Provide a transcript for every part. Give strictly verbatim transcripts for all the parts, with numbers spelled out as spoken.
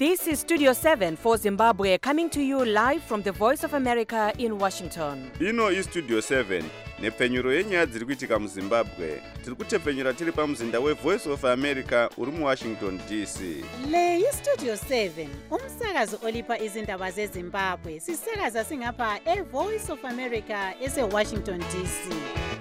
This is Studio seven for Zimbabwe, coming to you live from the Voice of America in Washington. Ino is Studio seven, nepfenyuro yenyaya dziri kuitika muZimbabwe. Tiri kutepfenyura tiri pamuzinda weVoice of America uri muWashington D C. Le iStudio seven, umsakazo olipa izindaba zeZimbabwe. Sisakaza singapha eVoice of America eseWashington D C.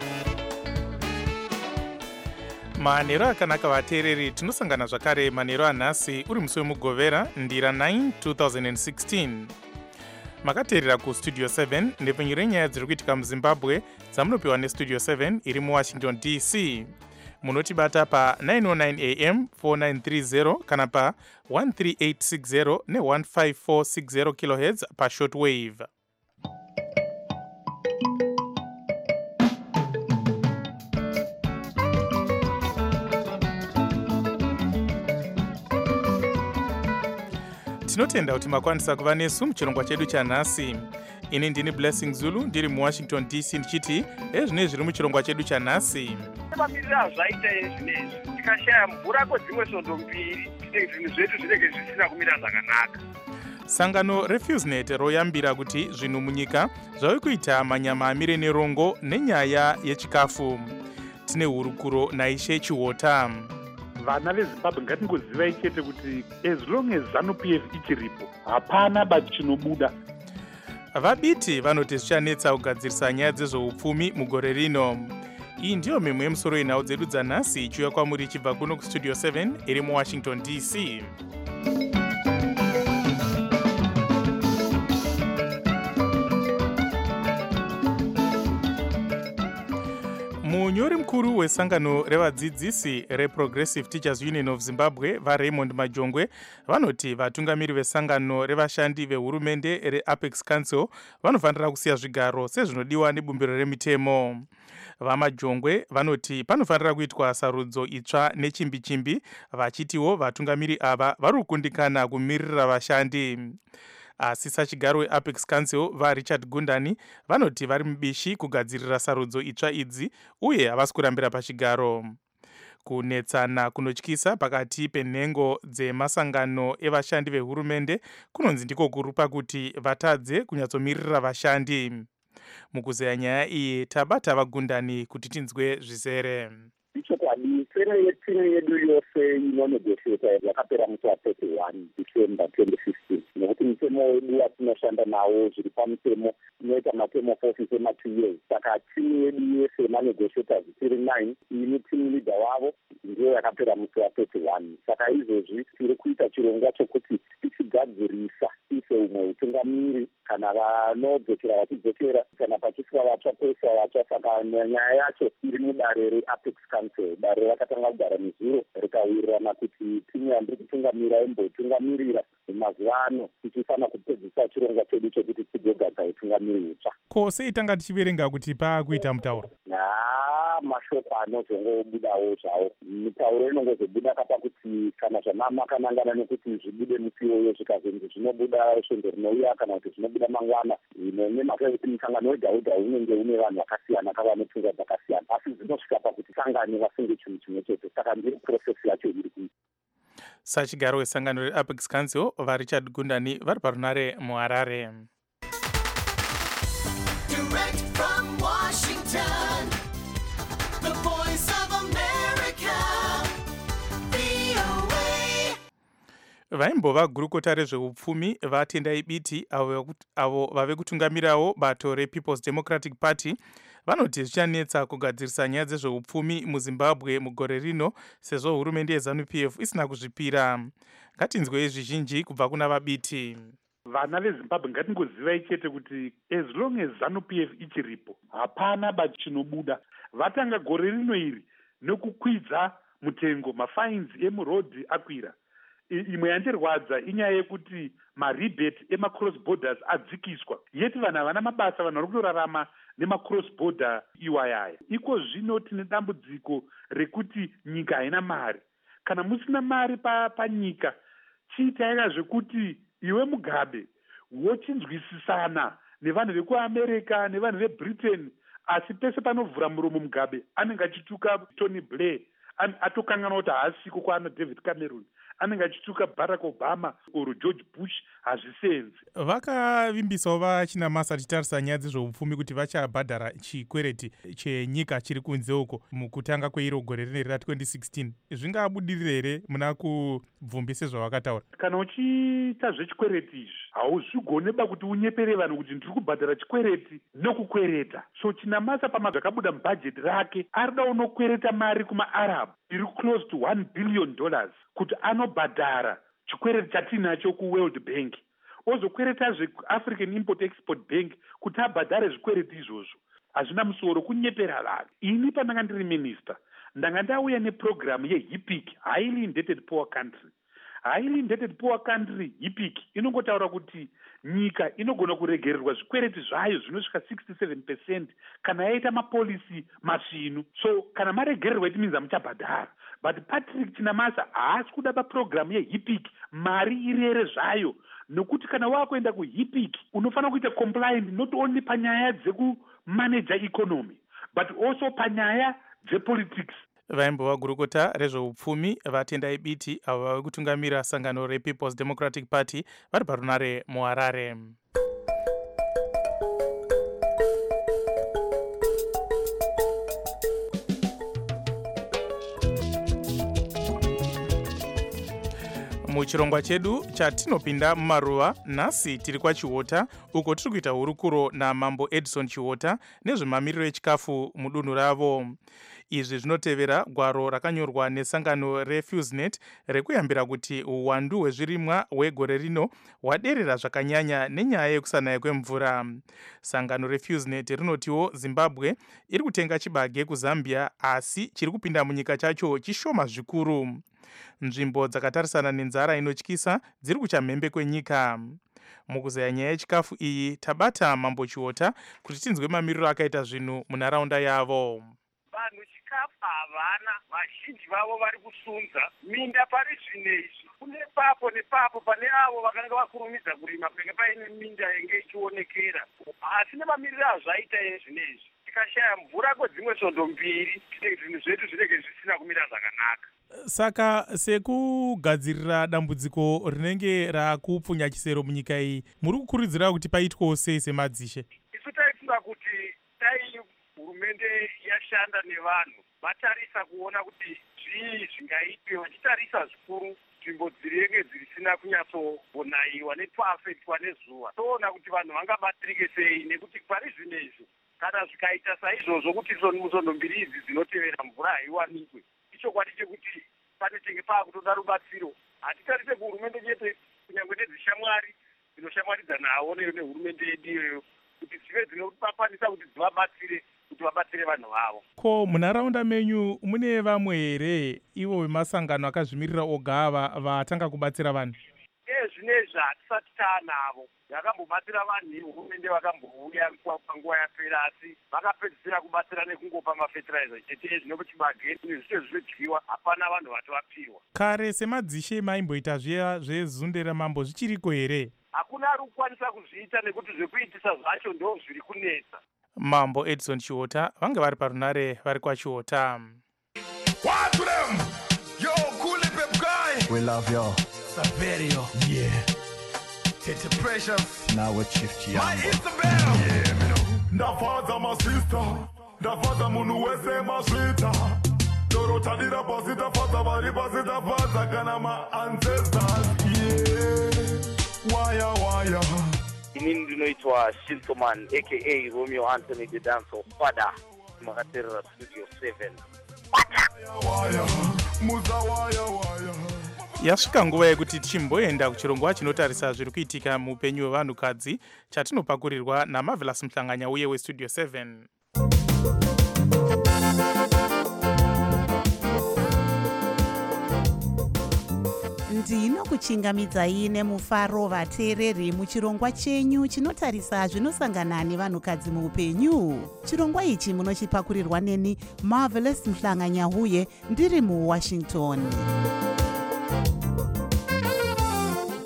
manheru akanaka vateereri, tinosangana zvakare manheru anhasi uri musi wemugovera ndira nine two thousand sixteen. makateerera kustudio seven nepfenyuro yenyaya dziri kuitika muZimbabwe dzamunopiwa nestudio seven iri muWashington D C. munotibata pa nine oh nine A M four nine three zero kana pa one three eight six zero ne one five four six zero kilohertz pa shortwave. tinotenda kuti makwanisa kuva nesu muchirongwa chedu chanhasi. ini ndini Blessing Zulu ndiri muWashington D C ndichiti ezvinezvi zviri muchirongwa chedu chanhasi. mamirira zvaita ezvinezvi tikashaya mvura kwedzimwe svondo mbiri zvinhu zvedu zvinenge zvisina kumira zvakanaka. sangano reFusenet royambira kuti zvinhu munyika zvave kuita manyama amire nerongo nenyaya yechikafu. tine hurukuro naishe Chiwota. vana veZimbabwe ngatingozivai chete kuti as long as ZANU-P F ichiripo hapana chinobuda. vabiti vanoti zvichanetsa kugadzirisa nyaya dzezveupfumi mugore rino. iyi ndiyo mimwe yemusoro yenhau dzedu dzanhasi ichiuya kwamuri ichibva kuno kustudio seven iri muWashington D C. munyori mukuru wesangano revadzidzisi reProgressive Teachers Union of Zimbabwe vaRaymond Majongwe vanoti vatungamiri vesangano revashandi vehurumende reApex Council vanofanira kusiya zvigaro sezvinodiwa nebumbiro remitemo. vamajongwe vanoti panofanira kuitwa sarudzo itsva nechimbi-chimbi, vachitiwo vatungamiri ava vari kukundikana kumirira vashandi. asi sachigaro weApex Council vaRichard Gundani vanoti vari mubishi kugadzirira sarudzo itsva idzi uye havasi kurambira pachigaro. kunetsana kunotyisa pakati penhengo dzemasangano evashandi vehurumende kunonzi ndiko kuri pakuti vatadze kunyatsomirira vashandi. mukuzeya nyaya iyi tabata vaGundani kuti tinzwe zvizere. ichokwadi sere yetine yedu yose inonegoshieta yakapera musi wa31 December twenty fifteen. nekuti mitemo yedu yatinoshanda nawo zviri pamutemo inoita matemo four sema two years. saka timu yedu yese manegotiators tiri nine, ini timu leader wavo ndiyo yakapera musi wa31. saka izvozvi tiri kuita chirongwa chokuti tichigadzirisa ise umwe utungamiri kana vanodzokera vachidzokera kana pachiswa vatsva kwese vatsva. saka nyaya yacho iri mudare reApex Council. dare rakatanga kugara nezuro rikawirirana kuti timu yandiri kutungamira imbotungamirira mazuva ano tichifanira kupedzisa chirongwa chedu chekuti tigogadza utungamiri utsva. ko sei tanga tichiverenga kuti paakuita mutauro? haa mashoko anozongobudawo zvawo. mitauro inongozobuda kapa kuti kana zvamama kanangana nekuti zvibude musiwoyo zvikazonzi zvinobuda svondo rinouya kana kuti zvinobuda mangwana. ino nemhaka yekuti musangano wega wega unenge une vanhu vakasiyana kavanopfunga dzakasiyana, asi dzinosvika pakuti sangane vasunge chinhu chimwe chete. saka ndiri process yacho iri kuita. sachigaro wesangano reApex Council vaRichard Gundani vari parunare muHarare. Direct from Washington, the Voice of America, V O A. vaimbova gurukota rezveupfumi vatendai biti avo vave kutungamirawo bato rePeople's Democratic Party vanoti zvichanetsa kugadzirisa nyaya dzezveupfumi muZimbabwe mugore rino sezvo hurumende yeZANU-P F isina kuzvipira. ngatinzwe zvizhinji kubva kuna vabiti. vana veZimbabwe ngatingozivai chete kuti as long as ZANU-P F ichiripo hapana chinobuda. vatanga gore rino iri nekukwidza mutengo, mafines emurodhi akwira. imwe yandirwadza inyaya yekuti marebate emacross borders adzikiswa. yeti vanhu havana mabasa, vanhu vari kutorarama nemacross border iwayaya. iko zvino tine dambudziko rekuti nyika haina mari. kana musina mari panyika pa chiitaika zvekuti iwe Mugabe wochinzwisisana nevanhu vekuAmerica nevanhu veBritain, asi pese panovhura muromo Mugabe anenge achituka Tony Blair, atokangana kuti haasiko kwaano David Cameron. anenge achituka Barack Obama or George Bush hazvisenzi. Vakavimbisawo vachinamasa tichitarisa nyaya dzezveupfumi kuti vachabhadhara chikwereti chenyika chiri kunze uko mukutanga kweiro gore rineri ra twenty sixteen. Zvingabudirire here muna kubvumbi sezvavakataura? Kana uchiita zvechikwereti izvi hauzvigoneba kuti unyepere vanhu kuti ndiri kubhadhara chikwereti nokukwereta. So chinamasa pamazvakabuda mubhajeti rake arida unokwereta mari kumaarab iri close to one billion dollars kuti anobhadhara chikwereti chatinacho kuworld bank, ozokweretazve African Import Export Bank kuti abhadhare zvikwereti izvozvo. Hazvina musoro, kunyepera vanhu. Ini pandanga ndiri minister ndanga ndauya neprogramu yeHIPIC, Highly Indebted Poor Country. Highly Indebted Poor Country HIPIC inongotaura kuti nyika inogona kuregererwa zvikwereti zvayo zvinosvika sixty-seven percent kana yaita mapolisi masvinu. So kana maregererwa it means hamuchabhadhara. But Patrick Chinamasa haasi kuda paprogramu yeHIPIC mari irere zvayo, nokuti kana wakuenda kuHIPIC unofanira kuita compliant not only panyaya dzekumanage economy but also panyaya dzepolitics. Vaimbova gurukota rezveupfumi vatendai biti avo vave kutungamira sangano rePeople's Democratic Party vari parunare muHarare. Muchirongwa chedu chatinopinda mumaruva, nhasi tiri kwaChiota uko tiri kuita hurukuro naMambo Edison Chiota nezvemamiriro echikafu mudunhu ravo. Izvi zvinotevera gwaro rakanyorwa nesangano reFusenet rekuyambira kuti uwandu hwezvirimwa hwegore rino hwaderera zvakanyanya nenyaya yekusanaya kwemvura. Sangano reFusenet rinotiwo Zimbabwe iri kutenga chibage kuZambia asi chiri kupinda munyika chacho chishoma zvikuru. Nzvimbo dzakatarisana nenzara inotyisa dziri kuchamhembe kwenyika. Mukuzaya nyaya yechikafu iyi tabata Mambo Chiota kuti tinzwe mamiriro akaita zvinhu munharaunda yavo. Vanhu chikafu havana, vazhinji vavo vari kusunza minda pari zvinezvi. Kune papo nepapo pane avo vakanga vakurumidza kurima penge paine minda yenge ichionekera. Asi nemamiriro azvaita zvinezvi, tikashaya mvura kwedzimwe svondo mbiri, zvinhu zvedu zvinenge zvisina kumira zvakanaka. Saka sekugadzirira dambudziko rinenge rakupfunya chisero munyika iyi, muri kukurudzira kuti paitwewo sei semadzishe? Isu taifunga kuti dai hurumende yashanda nevanhu vatarisa kuona kuti zvii zvingaitwe, vachitarisa zvikuru nzvimbo dzinenge dzisina kunyatsonayiwa nepafektwa nezuva, toona kuti vanhu vangabatsirike sei, nekuti pari zvinezvi kana zvikaita saizvozvo kuti svondo mbiri idzi dzinotevera mvura haiwanikwe, chokwadi chekuti pane tenge paakutoda rubatsiro. Hatitarise kuhurumende chete, kunyange nedzishamwari dzinoshamwaridza nawo nehurumende yedu iyoyo kuti dzive dzinokwanisa kuti dzivabatsire kuti vabatsire vanhu vavo. Ko munharaunda menyu mune vamwe here ivo vemasangano akazvimirira oga ava vatanga kubatsira vanhu? E zvinezvi hatisati taanavo. Yakambobatsira vanhu, hurumende vakambouya panguva yapera asi vakapedzisira kubatsira nekungopa mafertilizer chete zvinopa chibage nezvite zvinodyiwa, hapana vanhu vatovapiwa. Kare semadzishe maimboita zviya zvezunde ramambo zvichiriko here? Hakuna ari kukwanisa kuzviita nekuti zvekuitisa zvacho ndo zviri kunetsa. Mambo Edison Chiota vange vari parunare vari kwaChiota. What to them? Yo, cool pep guy. We love you. Saverio. Yeah. Tete Precious. Now with Chief Chiambo. My Isabel. Yeah, me know. Ndafaza my sister. Ndafaza munu wese maswita. Dorota dira posita faza bari posita faza kana my ancestors. Yeah. Waya waya. Inini ndinoitwa Shintoman aka Romeo Anthony the Dancer Father. Makaterera Studio seven. Waya muza waya waya. Yasvika nguva yekuti chimboenda kuchirongwa chinotarisa zviri kuitika muupenyu hwevanhukadzi chatinopakurirwa naMarvelous Muhlanganya uye weStudio seven. Ndinokuchingamidzai nemufaro vateereri muchirongwa chenyu chinotarisa zvinosangana nevanhukadzi muupenyu. Chirongwa ichi munochipakurirwa neni Marvelous Muhlanganya uye ndiri muWashington. Nhasi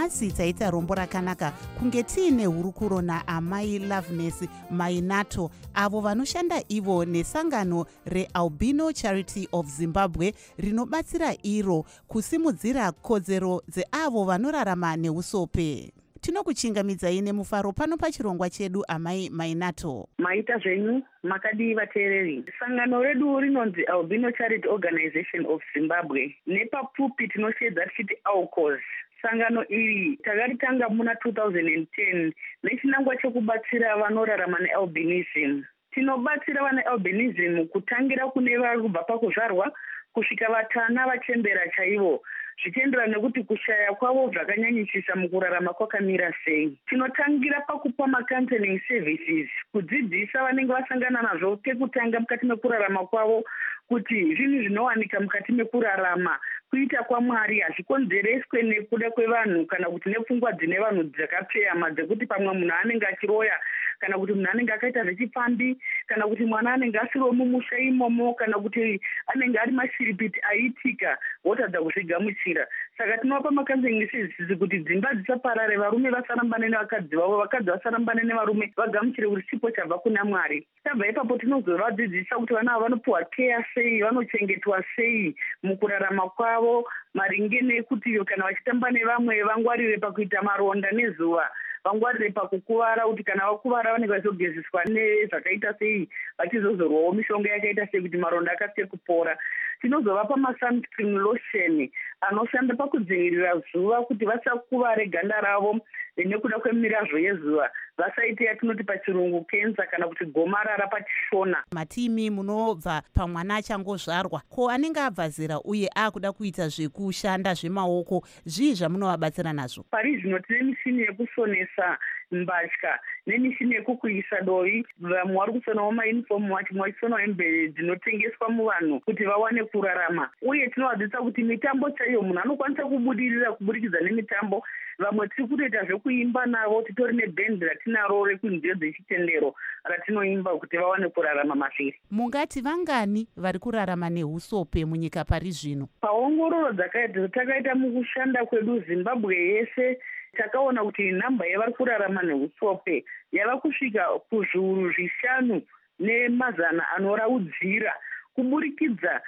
nhasi taita rombo rakanaka kunge tiine hurukuro naamai Loveness Mainato avo vanoshanda ivo nesangano reAlbino Charity of Zimbabwe rinobatsira iro kusimudzira kodzero dzeavo vanorarama neusope. Tinokuchingamidzai nemufaro pano pachirongwa chedu amai Mainato. Maita zvenyu makadii vateereri. Sangano redu rinonzi Albino Charity Organization of Zimbabwe. Nepapfupi tinoshedza tichiti ALCOS. Sangano iri takaritanga muna two thousand ten nechinangwa chekubatsira vanorarama nealbinism. Tinobatsira vane albinism kutangira kune vari kubva pakuzvarwa kusvika vatana vachembera chaivo, zvichienderana nekuti kushaya kwavo zvakanyanyisisa mukurarama kwakamira sei. Tinotangira pakupa macounseling services, kudzidzisa vanenge vasangana nazvo pekutanga mukati mekurarama kwavo kuti zvinhu zvinowanika mukati mekurarama kuita kwaMwari hazvikonzereswe nekuda kwevanhu kana kuti nepfungwa dzine vanhu dzakapfeyama dzekuti pamwe munhu anenge achiroya kana kuti munhu anenge akaita zvechipfambi kana kuti mwana anenge asiriwo mumusha imomo kana kuti anenge ari mashiripiti aitika wotadza kuzvigamuchira. Saka tinovapa macounseling services kuti dzimba dzisaparare, varume vasarambane nevakadzi vavo, vakadzi vasarambane nevarume, vagamuchire kuti chipo chabva kuna Mwari. Tabva ipapo tinozovadzidzisa kuti vana ava vanopuwa care sei, vanochengetwa sei mukurarama kwavo, maringe nekuti kana vachitamba nevamwe vangwarire pakuita maronda nezuva, vangwarire pakukuvara kuti kana vakuvara vanenge vachizogezeswa nezvakaita sei, vachizozorwawo mishonga yakaita sei kuti maronda akasike kupora. Tinozovapa masunscreen lotion anoshanda pakudzivirira zuva kuti vasakuvare ganda ravo nekuda kwemirazvo yezuva, vasaite yatinoti pachirungu kenza kana kuti gomarara pachishona. Matimi munobva pamwana achangozvarwa ko anenge abva zera uye akuda kuita zvekushanda zvemaoko, zvii zvamunovabatsira nazvo? Pari zvino tine mishini yekusonesa mbatya nemishini yekukuisa dovi. Vamwe vari kusonawo maunifomu vati mwachisonawo hembe dzinotengeswa muvanhu kuti vawane kurarama. Uye tinovadzidzisa kuti mitambo chaiyo munhu anokwanisa kubudirira kuburikidza nemitambo. Vamwe tiri kutoita zvekuimba navo, titori nebhendi ratinaro rekunziyo dzechitendero ratinoimba kuti vawane kurarama mavhiri. Mungati vangani vari kurarama neusope munyika pari zvino? Paongororo dzakaita takaita mukushanda kwedu Zimbabwe yese, takaona kuti nhamba yavari kurarama neusope yava kusvika kuzviuru zvishanu nemazana anoraudzira kuburikidza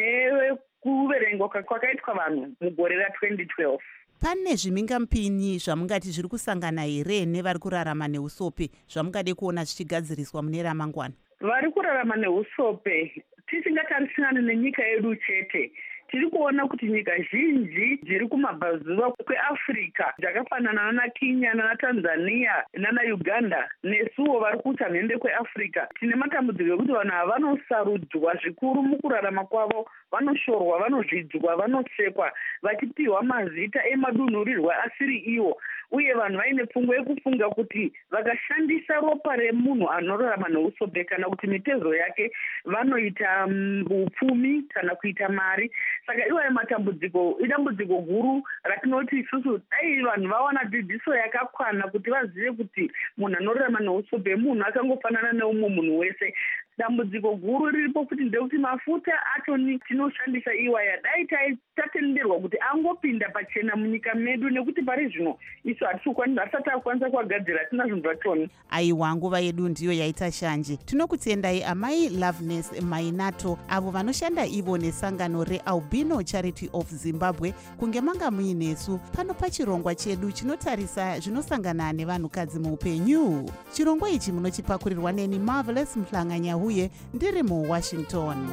nekuverengwa kwakaitwa vanhu mugore ratwenty twelve. Pane zvimhingamupini zvamungati zviri kusangana here nevari kurarama neusope zvamungade kuona zvichigadziriswa mune ramangwana? Vari kurarama neusope tisingatarisirane nenyika yedu chete, tiri kuona kuti nyika zhinji dziri kumabvazuva kweAfrica dzakafanana nana Kenya nana Tanzania nana Uganda nesuwo vari kuita mhende kweAfrica tine matambudziko ekuti vanhu ava vanosarudzwa zvikuru mukurarama kwavo, vanoshorwa, vanozvidzwa, vanotsekwa, vachipiwa mazita emadunhurirwa asiri iwo, uye vanhu vaine pfungwa yekufunga kuti vakashandisa ropa remunhu anorarama neusope kana kuti mitezo yake vanoita upfumi kana kuita mari. Saka iwayo matambudziko idambudziko guru ratinoti isusu dai vanhu vawana dzidziso yakakwana kuti vazive kuti munhu anorarama neusope munhu akangofanana neumwe munhu wese. Dambudziko guru riripo futi ndekuti mafuta achoni tinoshandisa iwaya dai tatenderwa kuti angopinda pachena munyika medu, nekuti pari zvino isu hatisati akwanisa kuagadzira, hatina zvinhu zvatoni. Aiwa, nguva yedu ndiyo yaita shanje. Tinokutendai amai Loveness Mainato avo vanoshanda ivo nesangano reAlbino Charity of Zimbabwe kunge manga muinesu pano pachirongwa chedu chinotarisa zvinosangana nevanhukadzi muupenyu. Chirongwa ichi munochipakurirwa neni Marvelous Mhlanganya huye ndiri muWashington.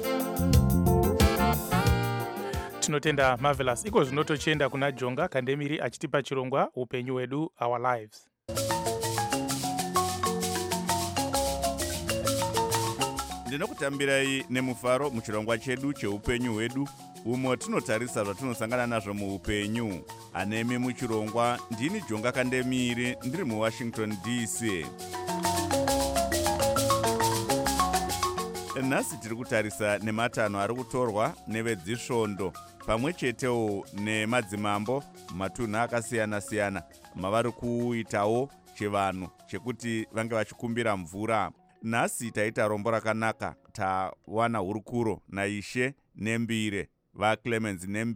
Tinotenda Marvelous. Iko zvinotochenda kuna Jonga Kandemiri achitipa chirongwa upenyu wedu, our lives. Ndinokutambirai nemufaro muchirongwa chedu cheupenyu hwedu, umo tinotarisa zvatinosangana nazvo muupenyu. Anemi muchirongwa ndini Jonga Kandemiri ndiri muWashington D C. Nhasi tiri kutarisa nematanho ari kutorwa nevedzisvondo pamwe chetewo nemadzimambo matunhu akasiyana-siyana mavari kuitawo chevanhu chekuti vange vachikumbira mvura. Nhasi taita rombo rakanaka, tawana hurukuro naishe Nembire, vaClemens Nembire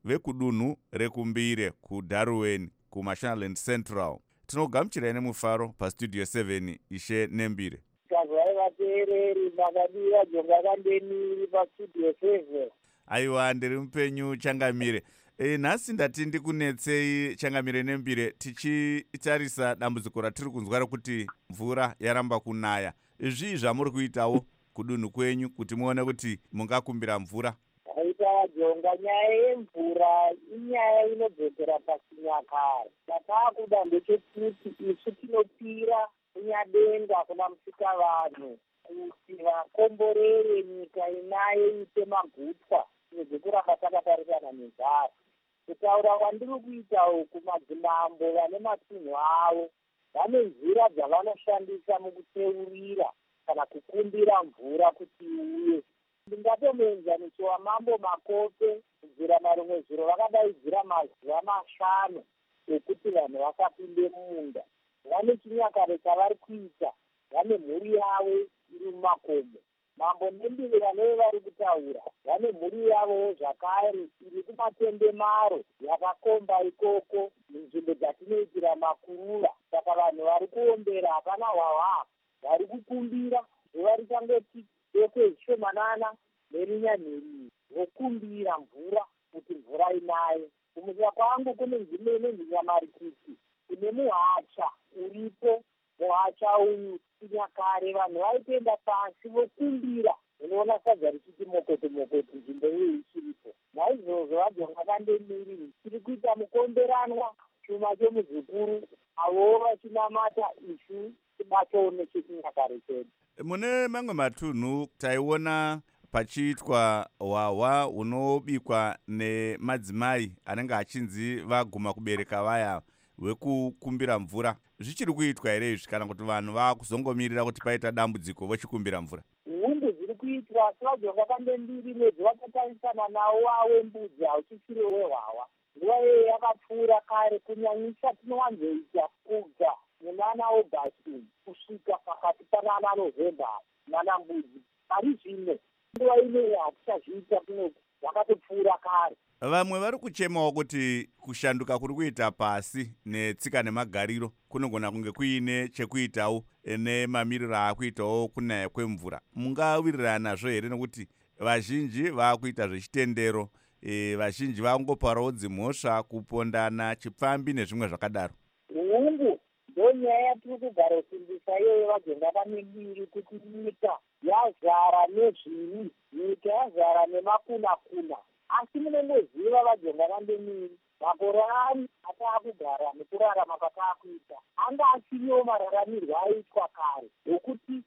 vekudunhu rekumbire kudarwen kumashonaland central. Tinogamuchirai nemufaro pastudio seven Ishe Nembire. Kazvai vateereri makadiwa Jonga Kandemiri pastudio seven. Aiwa, ndiri mupenyu Changamire. E, nhasi ndati ndikunetsei Changamire Nembire tichitarisa dambudziko ratiri kunzwa rekuti mvura yaramba kunaya. Izvi zvamuri kuitawo kudunhu kwenyu kuti muone kuti mungakumbira mvura? Aita Jonga, nyaya yemvura inyaya inobvedzera pachinyakare. Chatakuda ndechekuti isu tinopira kunyadenga kuna Musikavanhu kuti vakomborere nyika inayo iite magutwa nezvekuramba takatarisana nenzara. Kutaura kwandiri kuita uku, madzimambo vane matunhu avo vane nzira dzavanoshandisa mukuteurira kana kukumbira mvura kuti iuye. Ndingatomuenzaniso Mambo Makope kubvira marimwe zviro vakadaidzira mazuva mashanu ekuti vanhu vakapinde mumunda. Vane chinyakare chavari kuita, vane mhuri yavo iri mumakomo. Mambo Nembire vanove vari kutaura vane mhuri yavo zvakare iri kumatendemaro yakakomba ikoko munzvimbo dzatinoitira makuruva. Saka vanhu vari kuombera hapana hwahwa, vari kukumbira zuva richangoti doko zishomanana nerinyamhiri vokumbira mvura kuti mvura inaye. Kumusika kwangu kune nzvimbo inonzi Nyamarikiti, kune muhacha uripo. Muhacha uyu chinyakare vanhu vaitoenda pasi vokumbira, unoona sadza richiti mokoto mokoto nzvimbo iyo ichiripo. Naizvozvo vaJonga Kandemiri tiri kuita mukomberanwa chuma chemuzukuru avo vachinamata isu tibatewo nechechinyakare chedu. Mune mamwe matunhu taiona pachiitwa hwahwa hunobikwa nemadzimai anenge achinzi vaguma kubereka vaya hwekukumbira mvura. Zvichiri kuitwa here izvi kana kuti vanhu vakuzongomirira kuti paita dambudziko vochikumbira mvura? Nhumbu dziri kuitwa asi vaJonga Kandemiri mwedzi watatarisana nawo wembudzi hauchisiri wehwahwa. Nguva iyoyo yakapfuura kare, kunyanyisa tinowanzoita kubva munana August kusvika pakati panana November nana mbudzi. Pari zvino nguva ineyi hatichazviita kunoku, vakatopfuura kare. Vamwe vari kuchemawo kuti kushanduka kuri kuita pasi netsika nemagariro kunogona kunge kuine chekuitawo nemamiriro akuitawo kunaya kwemvura. Mungawirirana nazvo here nekuti vazhinji vakuita zvechitendero, e, vazhinji vangoparawo dzimhosva, kupondana, chipfambi nezvimwe zvakadaro? Nhungu ndonyaya yatiri kugara kusimbisa iyoyo vaJonga Kandemiri kuti nyika yazara nezviri, nyika yazara nemakunakuna. Asi munongoziva vaJonga Kandemiri makore ari ataakugara nekurarama kwataakuita anga asiriwo mararamirwo aiitwa kare ekuti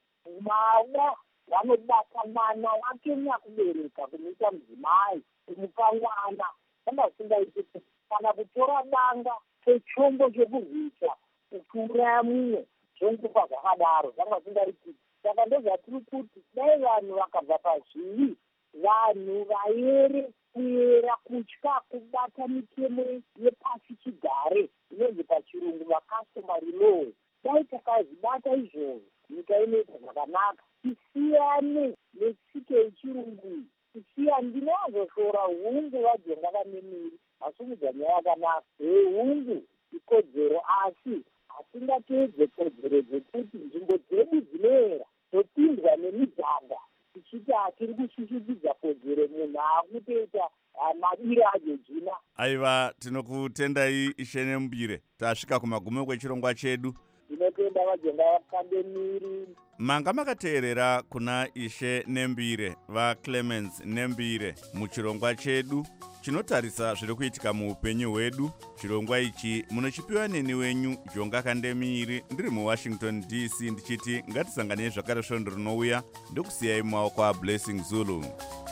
mama vanobata mwana wake nyakubereka kumuita mudzimai kumupa mwana. Anga singaiti kana kutora danga chechombo chekuzvita kuuraya mumwe zvongupa zvakadaro, zvanga singaiti. Saka ndozvatiri kuti dai vanhu vakabva pazviri, vanhu vaere kuyera, kutya, kubata mitemo yepasi chigare inonzi pachirungu macustomary law. Dai takazvibata izvozvo nyika inoita zvakanaka. Tisiyane netsika yechirungu, tisiyane. Ndinozoshora hungu vaJonga Kandemiri vasumudza nyaya yakanaka. Hungu ikodzero, asi hatingateedze kodzero dzekuti nzvimbo dzedu dzinoera topindwa nemiganga tichiti hatiri kushushubidza kodzero, munhu akutoita madiro ajojina. Aiva, tinokutendai Ishe Nembire. Tasvika kumagumo kwechirongwa chedu. Tinotenda vaJonga Kandemiri. Manga makateerera kuna Ishe Nembire vaClemens Nembire muchirongwa chedu chinotarisa zviri kuitika muupenyu hwedu. Chirongwa ichi munochipiwa neni wenyu Jonga Kandemiri, ndiri muWashington D C, ndichiti ngatisanganei zvakare svondo rinouya. Ndokusiyai mumaoko aBlessing Zulu.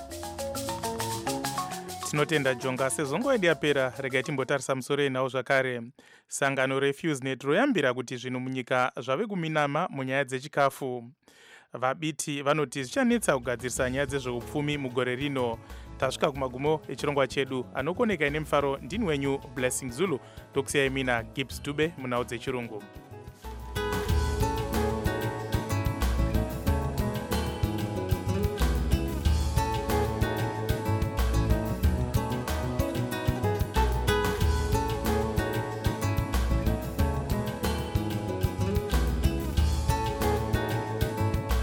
Tinotenda Jonga. Sezongo yedu yapera, regai timbotarisa musoro enawo zvakare. Sangano reFuseNet royambira kuti zvinhu munyika zvave kuminama munyaya dzechikafu. Vabiti vanoti zvichanetsa kugadzirisa nyaya dzezveupfumi mugore rino. Tasvika kumagumo echirongwa chedu. Anokoneka ine mufaro ndini wenyu Blessing Zulu. Ndokusiyai mina Gibbs Dube munhau dzechirungu.